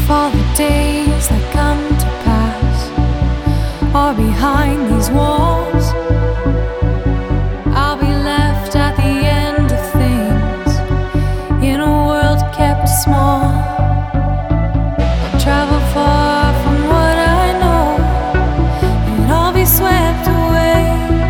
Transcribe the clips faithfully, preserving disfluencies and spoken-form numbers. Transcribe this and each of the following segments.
For the days that come to pass are behind these walls. I'll be left at the end of things in a world kept small. I'll travel far from what I know, and I'll be swept away.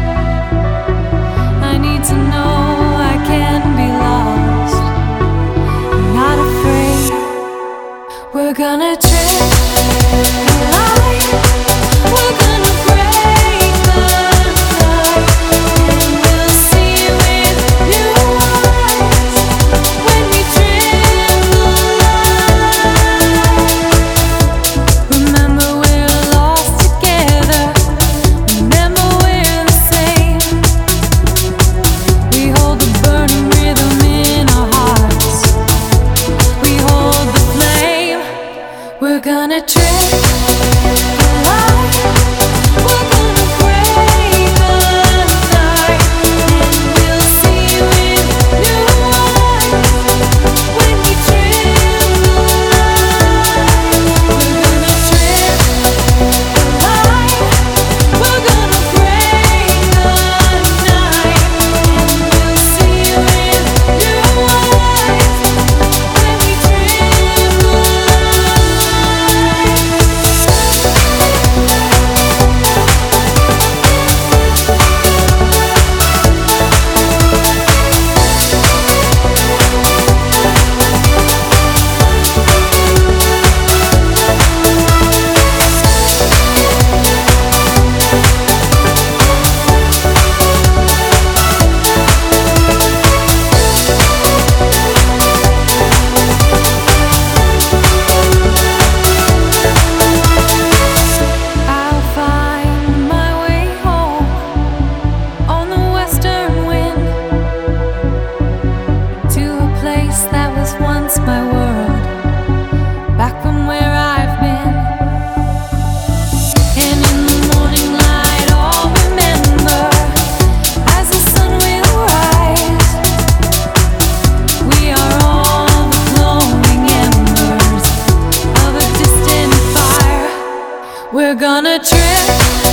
I need to know I can be lost, not afraid. We're gonna trip and lie. We're gonna break the night, and we'll see with new eyes when we trim the light. Remember we're lost together. Remember we're the same. We hold the burning rhythm in our hearts. We hold the flame. We're gonna trip and lie. We're gonna break the night, and we'll see with new eyes when we trim the light. We're gonna trip and lie. We're gonna break the night, and we'll see with new eyes when we trim the I'll find my way home on the western wind, to a place that was once my world, back from where I've been. And in the morning light I'll remember, as the sun will rise, we are all the glowing embers of a distant fire. We're gonna trip